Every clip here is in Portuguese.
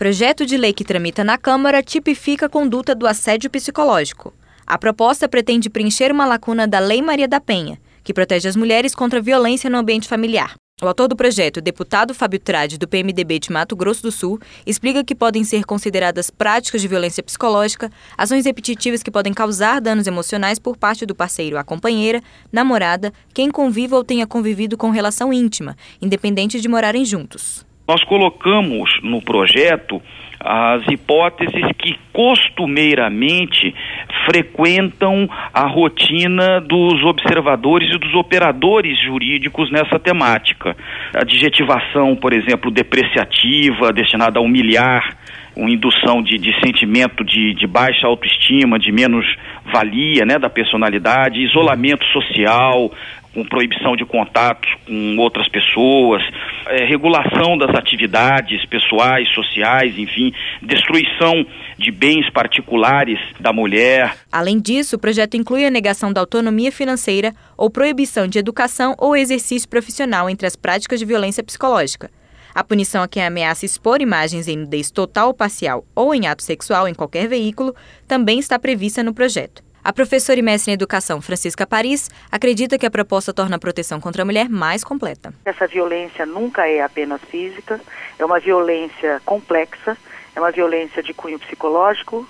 Projeto de lei que tramita na Câmara tipifica a conduta do assédio psicológico. A proposta pretende preencher uma lacuna da Lei Maria da Penha, que protege as mulheres contra a violência no ambiente familiar. O autor do projeto, o deputado Fábio Trade, do PMDB de Mato Grosso do Sul, explica que podem ser consideradas práticas de violência psicológica, ações repetitivas que podem causar danos emocionais por parte do parceiro à companheira, namorada, quem conviva ou tenha convivido com relação íntima, independente de morarem juntos. Nós colocamos no projeto as hipóteses que costumeiramente frequentam a rotina dos observadores e dos operadores jurídicos nessa temática. Adjetivação, por exemplo, depreciativa, destinada a humilhar, uma indução de sentimento de baixa autoestima, de menos-valia, da personalidade, isolamento social, com proibição de contatos com outras pessoas, regulação das atividades pessoais, sociais, enfim, destruição de bens particulares da mulher. Além disso, o projeto inclui a negação da autonomia financeira ou proibição de educação ou exercício profissional entre as práticas de violência psicológica. A punição a quem ameaça expor imagens em nudez total ou parcial ou em ato sexual em qualquer veículo também está prevista no projeto. A professora e mestre em educação, Francisca Paris, acredita que a proposta torna a proteção contra a mulher mais completa. Essa violência nunca é apenas física, é uma violência complexa, é uma violência de cunho psicológico,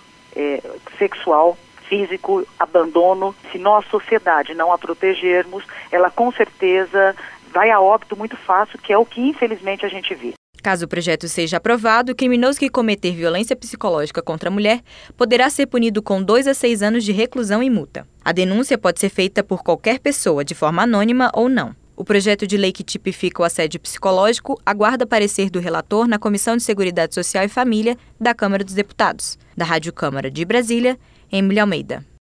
sexual, físico, abandono. Se nós, sociedade, não a protegermos, ela com certeza vai a óbito muito fácil, que é o que infelizmente a gente vê. Caso o projeto seja aprovado, o criminoso que cometer violência psicológica contra a mulher poderá ser punido com 2 a 6 anos de reclusão e multa. A denúncia pode ser feita por qualquer pessoa, de forma anônima ou não. O projeto de lei que tipifica o assédio psicológico aguarda parecer do relator na Comissão de Seguridade Social e Família da Câmara dos Deputados. Da Rádio Câmara de Brasília, Emília Almeida.